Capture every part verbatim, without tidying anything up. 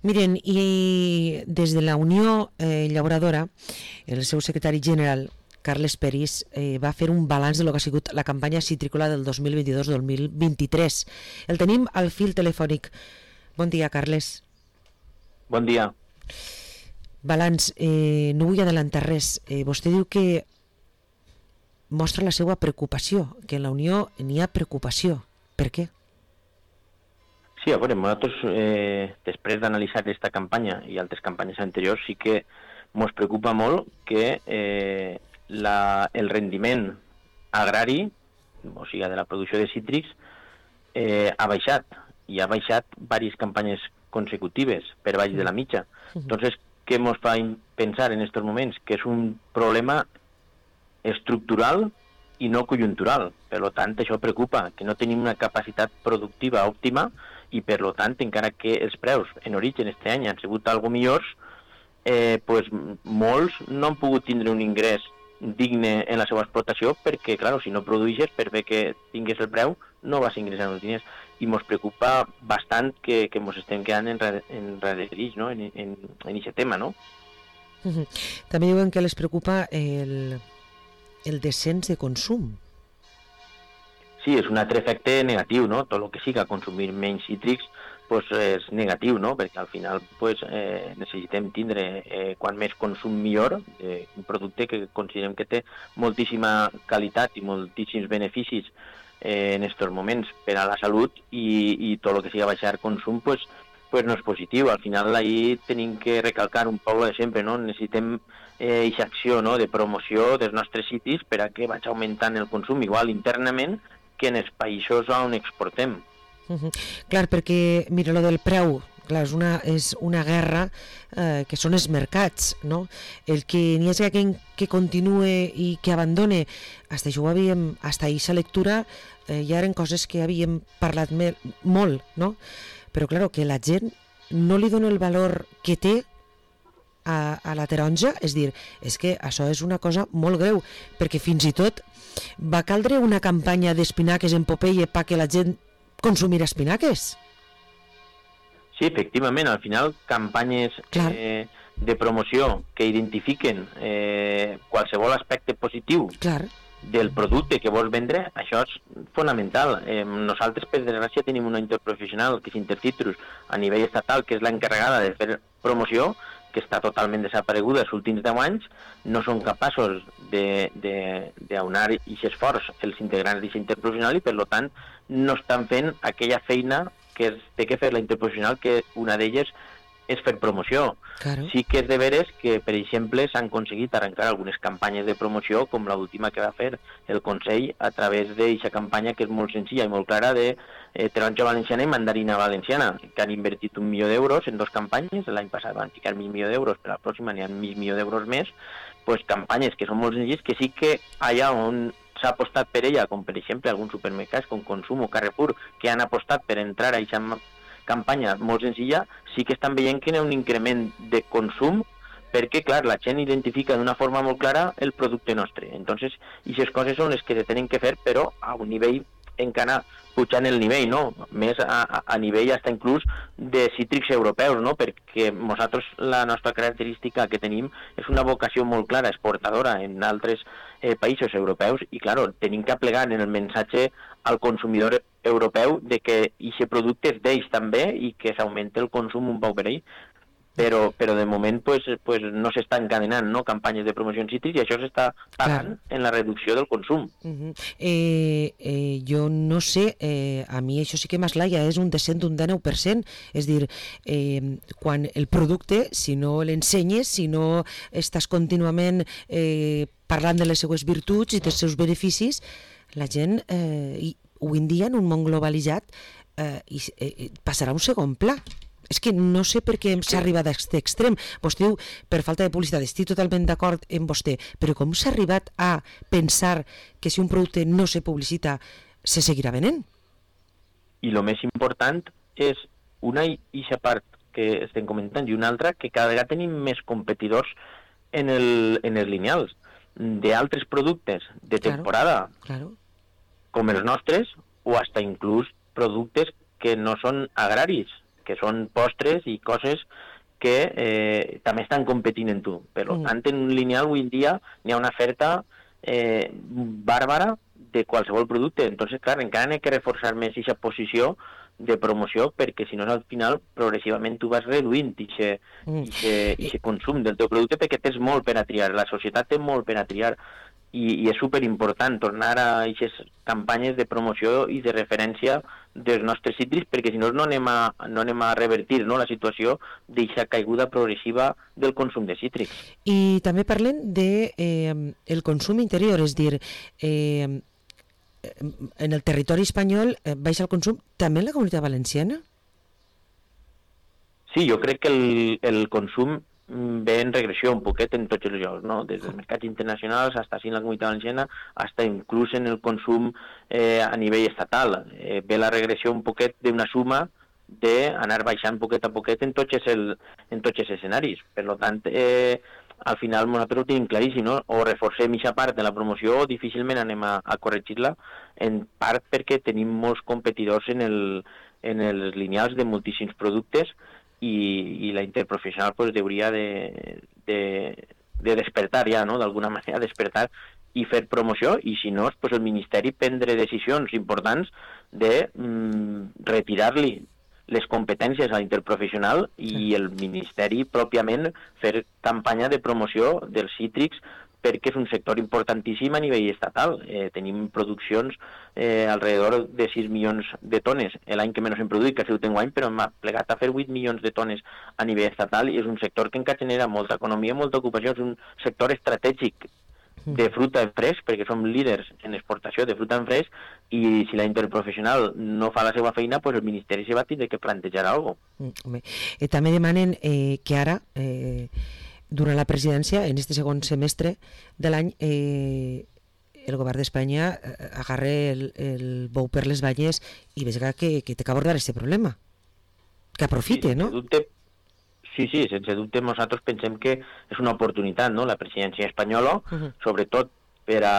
Miren, i des de la Unió eh, Llauradora, el seu secretari general, Carles Peris, eh, va fer un balanç de lo que ha sigut la campanya citrícola del dos mil vint-i-dos dos mil vint-i-tres. El tenim al fil telefònic. Bon dia, Carles. Bon dia. Balanç, eh, no vull adelantar res. Eh, vostè diu que mostra la seva preocupació, que en la Unió n'hi ha preocupació. Per què? Sí, a veure, nosaltres, eh, després d'analitzar aquesta campanya i altres campanyes anteriors, sí que ens preocupa molt que eh, la, el rendiment agrari, o sigui, de la producció de cítrics, eh, ha baixat, i ha baixat diverses campanyes consecutives per baix de la mitja. Entonces, què ens fa pensar en aquests moments? Que és un problema estructural i no conjuntural. Per tant, això preocupa, que no tenim una capacitat productiva òptima i, per tant, encara que els preus en origen aquest any han sigut algo millors, eh, pues, molts no han pogut tindre un ingrés digne en la seva explotació perquè, clar, si no produeixes, per bé que tingués el preu, no vas ingressar els diners. I ens preocupa bastant que, que ens estem quedant enrederits, no? en en, en aquest tema, no? Uh-huh. També diuen que les preocupa el, el descens de consum. Sí, és un altre efecte negatiu, no? Tot el que siga consumir menys cítrics pues, és negatiu, no? Perquè al final pues, eh, necessitem tindre eh, quan més consum millor, eh, un producte que considerem que té moltíssima qualitat i moltíssims beneficis eh, en aquests moments per a la salut i, i tot el que siga baixar consum pues, pues no és positiu. Al final ahí tenim que recalcar un poc de sempre, no? Necessitem aquesta eh, acció, no? De promoció dels nostres sitis per a que vaig augmentant el consum igual internament que en els països on exportem. Uh-huh. Clar, perquè, mira, lo del preu, clar, és una, és una guerra eh, que són els mercats, no? El que n'hi hagi aquell que continue i que abandone, hasta això ho havíem, hasta aquesta lectura, eh, ja eren coses que havíem parlat me, molt, no? Però, clar, que la gent no li dona el valor que té a, a la taronja, és dir, és que això és una cosa molt greu, perquè fins i tot va caldre una campanya d'espinaques en Popeye perquè la gent consumir espinaques. Sí, efectivament, al final campanyes eh, de promoció que identifiquen eh, qualsevol aspecte positiu Clar. del producte que vols vendre, això és fonamental. Eh, nosaltres, per desgràcia, tenim una interprofessional, que és Intercitrus, a nivell estatal, que és l'encarregada de fer promoció, que està totalment desapareguda els últims deu anys, no són capaços d'aunar aquest esforç els integrants d'aquesta interprofessional i, per tant, no estan fent aquella feina que té que fer la interprofessional, que una d'elles és fer promoció. Claro. Sí que és de veres que, per exemple, s'han aconseguit arrencar algunes campanyes de promoció, com l'última que va fer el Consell a través d'aquesta campanya que és molt senzilla i molt clara de eh, taronja valenciana i mandarina valenciana, que han invertit un milió d'euros en dos campanyes. L'any passat van ficar mig milió d'euros, per la pròxima n'hi ha mig milió d'euros més. Pues, campanyes que són molt senzilles, que sí que allà on s'ha apostat per ella, com per exemple alguns supermercats com Consum o Carrefour, que han apostat per entrar a aquesta campanya molt senzilla, sí que estan veient que hi ha un increment de consum perquè, clar, la gent identifica d'una forma molt clara el producte nostre. Entonces, aquestes coses són les que se tenen que fer, però a un nivell encara pujant el nivell, no? Més a, a, a nivell hasta inclús de cítrics europeus, no? Perquè nosaltres la nostra característica que tenim és una vocació molt clara, exportadora en altres eh, països europeus i, clar, tenim que aplegar en el missatge al consumidor europeu de que aquest producte és d'ells també i que s'augmenta el consum un poc per ell. Però, però de moment pues, pues, no s'està encadenant, no? Campanyes de promoció en cítrics i això s'està pagant Clar. En la reducció del consum. Uh-huh. eh, eh, jo no sé, eh, a mi això sí que m'eslaia, és un descent d'un dinou per cent, és dir, eh, quan el producte, si no l'ensenyes, si no estàs contínuament eh, parlant de les seues virtuts i dels seus beneficis, la gent, eh, i, avui en dia, en un món globalitzat, eh, i, eh, passarà un segon pla. És que no sé per què s'ha arribat a aquest extrem. Vostè diu, per falta de publicitat, estic totalment d'acord amb vostè, però com s'ha arribat a pensar que si un producte no se publicita, se seguirà venent? I el més important és una ixa part que estem comentant i una altra, que cada vegada tenim més competidors en, el, en els lineals d'altres productes de temporada, claro, claro. com els nostres, o hasta inclús productes que no són agraris, que són postres i coses que eh, també estan competint en tu. Per mm. tant, en un lineal avui en dia n'hi ha una oferta eh, bàrbara de qualsevol producte. Entonces, clar, encara n'hi ha que reforçar més aquesta posició de promoció, perquè si no al final progressivament tu vas reduint aquest mm. consum del teu producte, perquè tens molt per a triar, la societat té molt per a triar, i, i és superimportant tornar a aquestes campanyes de promoció i de referència dels nostres cítrics, perquè si no no anem a, no anem a revertir, no, la situació d'aquesta caiguda progressiva del consum de cítrics. I també parlem de eh, el consum interior, és dir, eh, en el territori espanyol eh, baixa el consum, també en la Comunitat Valenciana? Sí, jo crec que el, el consum ve en regressió un poquet en tots els llocs, no? Des dels mercats internacionals fins a la Comunitat Valenciana, fins inclús en el consum eh, a nivell estatal. Eh, ve la regressió un poquet d'una suma d'anar baixant poquet a poquet en tots els, en tots els escenaris. Per tant, eh, al final nosaltres ho tenim claríssim, no? O reforcem aquesta part de la promoció o difícilment anem a, a corregir-la, en part perquè tenim molts competidors en, el, en els lineals de moltíssims productes i, i la interprofessional pues, hauria de, de, de despertar ja, no? D'alguna manera despertar i fer promoció, i si no, pues, el Ministeri prendre decisions importants de mm, retirar-li les competències a l'interprofessional i el Ministeri pròpiament fer campanya de promoció dels cítrics, perquè és un sector importantíssim a nivell estatal. Eh, tenim produccions eh, alrededor de sis milions de tones l'any que menys hem produït, que ha sigut enguany, però hem plegat a fer vuit milions de tones a nivell estatal, i és un sector que encara genera molta economia, molta ocupació, és un sector estratègic de fruta en fresc, perquè som líders en exportació de fruta en fresc, i si la interprofessional no fa la seva feina, pues el Ministeri se va tindre que plantejar alguna cosa. Mm, eh, també demanen eh, que ara, eh, durant la presidència, en este segon semestre de l'any, eh, el govern d'Espanya eh, agarre el, el bou per les banyes i vega que, que té que abordar aquest problema. Que aprofite, sí, no? Dubte. Sí, sí, sense dubte nosaltres pensem que és una oportunitat, no?, la presidència espanyola, uh-huh. sobretot per a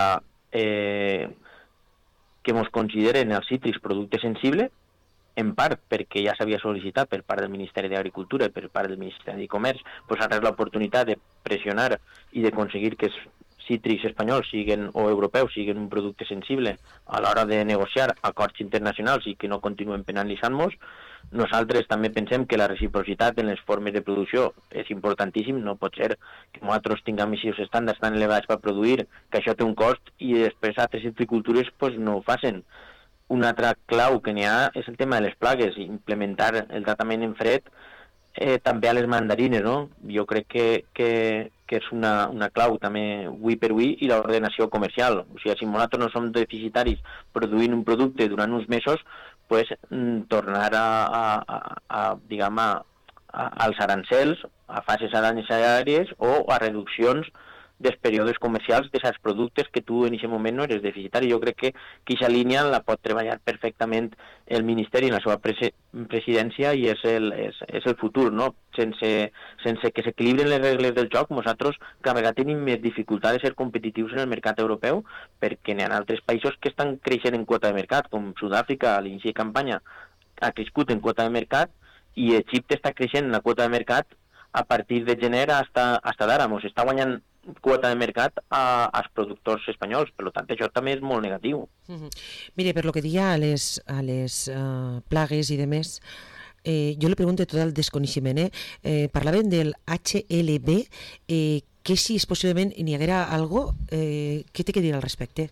eh, que ens consideren els cítrics producte sensible, en part perquè ja s'havia sol·licitat per part del Ministeri d'Agricultura i per part del Ministeri de Comerç, pues ara és l'oportunitat de pressionar i d'aconseguir que els cítrics espanyols siguin, o europeus siguin un producte sensible a l'hora de negociar acords internacionals i que no continuen penalitzant-nos. Nosaltres també pensem que la reciprocitat en les formes de producció és importantíssim. No pot ser que nosaltres tinguem aquests estàndards tan elevats per produir, que això té un cost, i després altres citricultures pues, no ho facin. Una altra clau que n'hi ha és el tema de les plagues, implementar el tractament en fred eh, també a les mandarines, no? Jo crec que, que, que és una, una clau també avui per avui, i l'ordenació comercial. O sigui, si nosaltres no som deficitaris produint un producte durant uns mesos, pues, tornar a, a, a, a, diguem, a, a, als arancels, a fases arancellàries o a reduccions dels períodes comercials d'aquests productes que tu en aquest moment no eres deficitari. Jo crec que aquesta línia la pot treballar perfectament el Ministeri en la seva presi presidència, i és el, és, és el futur, no? Sense, sense que s'equilibren les regles del joc, nosaltres cada vegada tenim més dificultat de ser competitius en el mercat europeu, perquè n'hi ha altres països que estan creixent en quota de mercat, com Sud-àfrica, a l'inici de campanya, ha crescut en quota de mercat, i Egipte està creixent en la quota de mercat a partir de gener hasta, hasta d'ara. Ens està guanyant quota de mercat a, als productors espanyols, per tant això també és molt negatiu. Uh-huh. Mire, per lo que diia a les, a les uh, plagues i demés, eh, jo li pregunto tot el desconeixement, eh? Eh, parlaven del H L V, eh, que si és possiblement n'hi haguera algo, eh, què té que dir al respecte?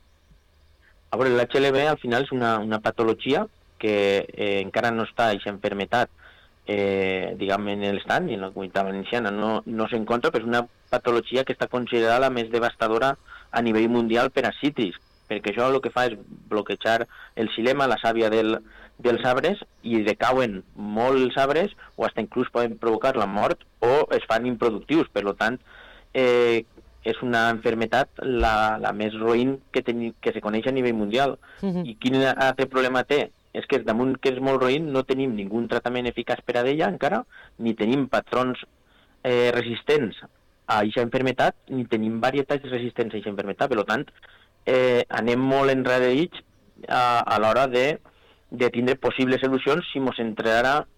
A veure, l'H L V al final és una, una patologia que eh, encara no està aquesta enfermetat Eh, diguem, en l'estat i en la Comunitat Valenciana no, no s'encontra, però és una patologia que està considerada la més devastadora a nivell mundial per a cítrics, perquè això el que fa és bloquejar el xilema, la sàvia del, dels arbres, i decauen molt els arbres, o fins inclús poden provocar la mort o es fan improductius. Per tant, eh, és una enfermetat la, la més roïn que, teni, que se coneix a nivell mundial. Uh-huh. I quin altre problema té? És que damunt que és molt roïn no tenim ningú tractament eficaç per a ella encara, ni tenim patrons eh, resistents a aquesta enfermetat, ni tenim varietats resistents a aquesta enfermetat. Per tant, eh, anem molt enrere a, a l'hora de, de tindre possibles solucions si ens entrarà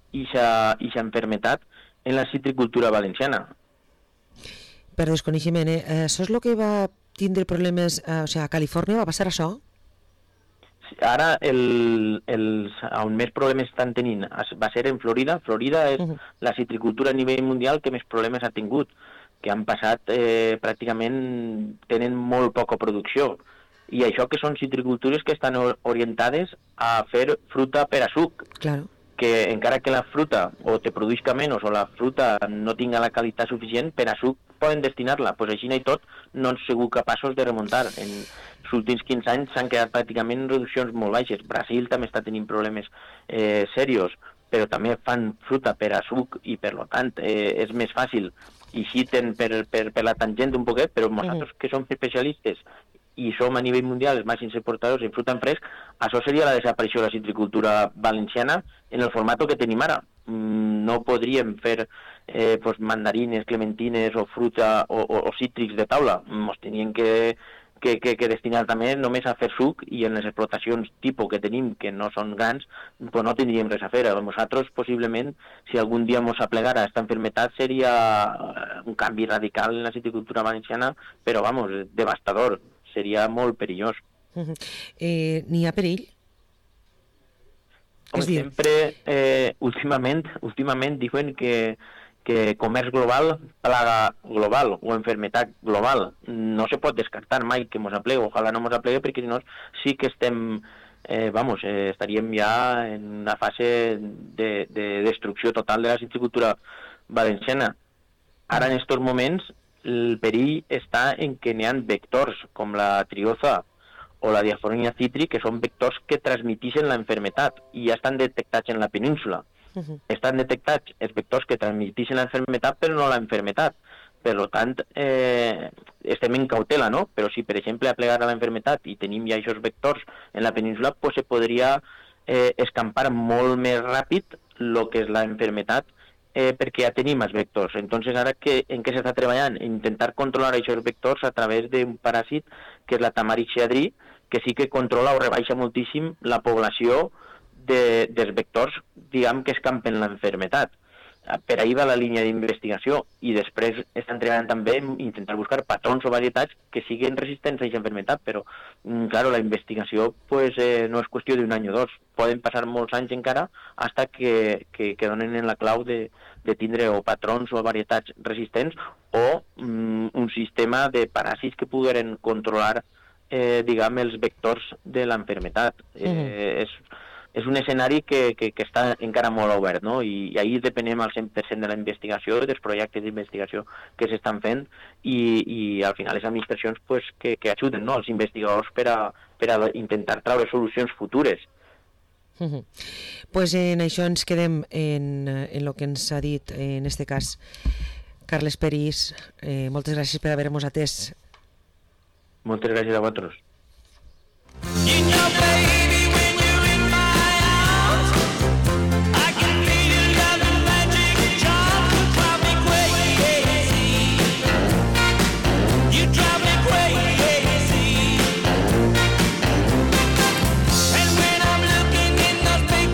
aquesta enfermetat en la citricultura valenciana. Per desconeixement, eh? Això és el que va tindre problemes, eh, o sigui, a Califòrnia va passar això? Ara, el, el, on més problemes estan tenint va ser en Florida. Florida és uh-huh. la citricultura a nivell mundial que més problemes ha tingut, que han passat eh, pràcticament, tenen molt poca producció. I això que són citricultures que estan orientades a fer fruta per a suc. Claro. Que encara que la fruta o te produïsca menys o la fruta no tinga la qualitat suficient, per a suc poden destinar-la. Pues així i tot no han sigut capaços de remuntar. En els últims quinze anys s'han quedat pràcticament en reduccions molt baixes. Brasil també està tenint problemes eh, serios, però també fan fruta per a suc i per tant eh, és més fàcil i xiten per, per, per la tangent un poquet, però nosaltres mm. que som especialistes i som a nivell mundial els màxims exportadors en fruta en fresc, això seria la desaparició de la citricultura valenciana en el format que tenim ara. No podríem fer eh, pues, mandarines, clementines o fruta o, o, o cítrics de taula. Ens tenien que, que, que, que destinar també només a fer suc i en les explotacions tipus que tenim, que no són grans, pues no tindríem res a fer. Nosaltres, possiblement, si algun dia ens aplegara aquesta enfermetat, seria un canvi radical en la citricultura valenciana, però, vamos, devastador. Seria molt perillós. Uh-huh. Eh, N'hi ha perill? Com sempre, eh, últimament, últimament diuen que, que comerç global, plaga global o enfermetat global. No se pot descartar mai que mos aplegue, ojalà no mos aplegue, perquè si no sí que estem, eh, vamos, eh, estaríem ja en una fase de, de destrucció total de la citricultura valenciana. Ara, en aquests moments, el perill està en que n'hi ha vectors com la trioza o la diafonia citri, que són vectors que transmetixen la enfermetat i ja estan detectats en la península. Uh-huh. Estan detectats els vectors que transmetixen la enfermetat però no la enfermetat. Per tant, eh, estem en cautela, no? Però si, per exemple, aplegara la enfermetat i tenim ja aquests vectors en la península, pues se podria eh, escampar molt més ràpid el que és la enfermetat, Eh, perquè ja tenim els vectors. Entonces, ara que, en què s'està treballant? Intentar controlar aquests vectors a través d'un paràsit que és la Tamaric xeadrí, que sí que controla o rebaixa moltíssim la població de, dels vectors, diguem, que escampen l'enfermetat. Per ahir va la línia d'investigació i després estan treballant també en intentar buscar patrons o varietats que siguin resistents a aquesta enfermetat, però, claro, la investigació pues, eh, no és qüestió d'un any o dos. Poden passar molts anys encara fins que, que, que donen en la clau de, de tindre o patrons o varietats resistents o mm, un sistema de paràsits que pogueren controlar, eh, diguem, els vectors de l'enfermetat. Mm-hmm. Eh, és... És un escenari que, que, que està encara molt obert, no? I, i ahir depenem al cent per cent de la investigació, dels projectes d'investigació que s'estan fent i, i al final les administracions pues, que, que ajuden, no? Els investigadors per a, per a intentar treure solucions futures. Uh-huh. Pues en això ens quedem en, en el que ens ha dit, en este cas, Carles Peris. Eh, moltes gràcies per haver-nos atès. Moltes gràcies a vosaltres.